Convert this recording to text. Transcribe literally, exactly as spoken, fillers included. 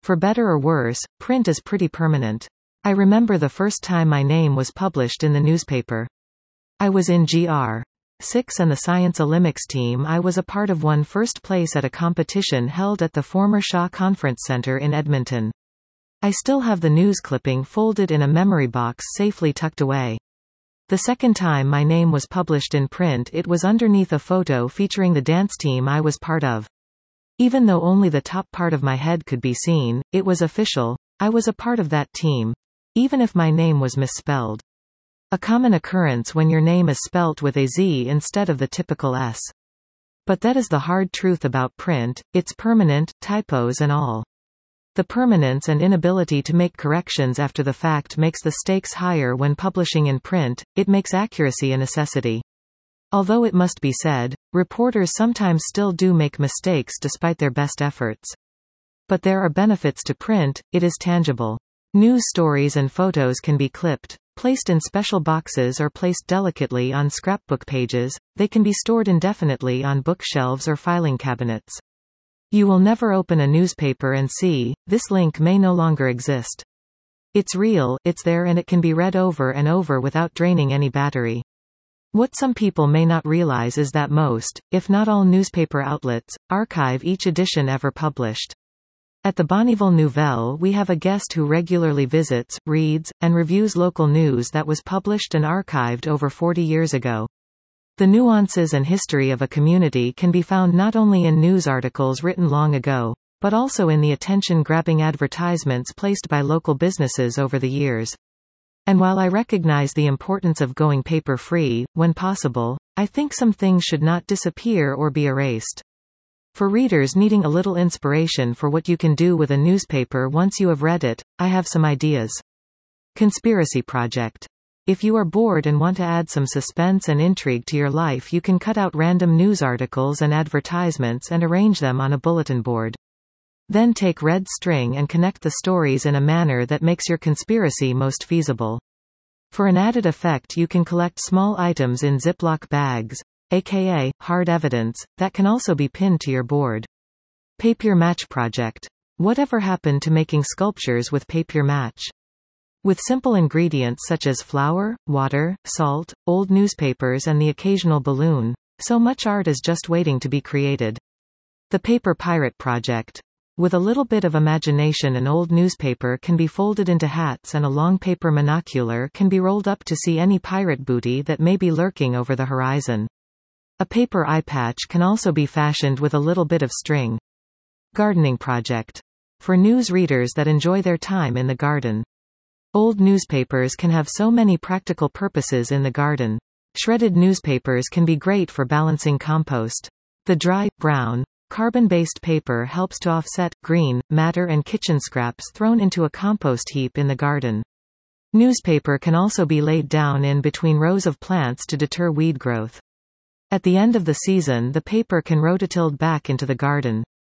For better or worse, print is pretty permanent. I remember the first time my name was published in the newspaper. I was in G R six and the Science Olympics team. I was a part of won first place at a competition held at the former Shaw Conference Center in Edmonton. I still have the news clipping folded in a memory box safely tucked away. The second time my name was published in print, it was underneath a photo featuring the dance team I was part of. Even though only the top part of my head could be seen, it was official. I was a part of that team, even if my name was misspelled. A common occurrence when your name is spelt with a Z instead of the typical S. But that is the hard truth about print, it's permanent, typos and all. The permanence and inability to make corrections after the fact makes the stakes higher when publishing in print. It makes accuracy a necessity. Although it must be said, reporters sometimes still do make mistakes despite their best efforts. But there are benefits to print, it is tangible. News stories and photos can be clipped, placed in special boxes or placed delicately on scrapbook pages. They can be stored indefinitely on bookshelves or filing cabinets. You will never open a newspaper and see, this link may no longer exist. It's real, it's there and it can be read over and over without draining any battery. What some people may not realize is that most, if not all newspaper outlets, archive each edition ever published. At the Bonnieville Nouvelle we have a guest who regularly visits, reads, and reviews local news that was published and archived over forty years ago. The nuances and history of a community can be found not only in news articles written long ago, but also in the attention-grabbing advertisements placed by local businesses over the years. And while I recognize the importance of going paper-free, when possible, I think some things should not disappear or be erased. For readers needing a little inspiration for what you can do with a newspaper once you have read it, I have some ideas. Conspiracy Project. If you are bored and want to add some suspense and intrigue to your life, you can cut out random news articles and advertisements and arrange them on a bulletin board. Then take red string and connect the stories in a manner that makes your conspiracy most feasible. For an added effect, you can collect small items in Ziploc bags, aka hard evidence, that can also be pinned to your board. Papier Match Project. Whatever happened to making sculptures with papier match? With simple ingredients such as flour, water, salt, old newspapers and the occasional balloon, so much art is just waiting to be created. The Paper Pirate Project. With a little bit of imagination, an old newspaper can be folded into hats and a long paper monocular can be rolled up to see any pirate booty that may be lurking over the horizon. A paper eye patch can also be fashioned with a little bit of string. Gardening Project. For news readers that enjoy their time in the garden. Old newspapers can have so many practical purposes in the garden. Shredded newspapers can be great for balancing compost. The dry, brown, carbon-based paper helps to offset green matter and kitchen scraps thrown into a compost heap in the garden. Newspaper can also be laid down in between rows of plants to deter weed growth. At the end of the season, the paper can rototilled back into the garden.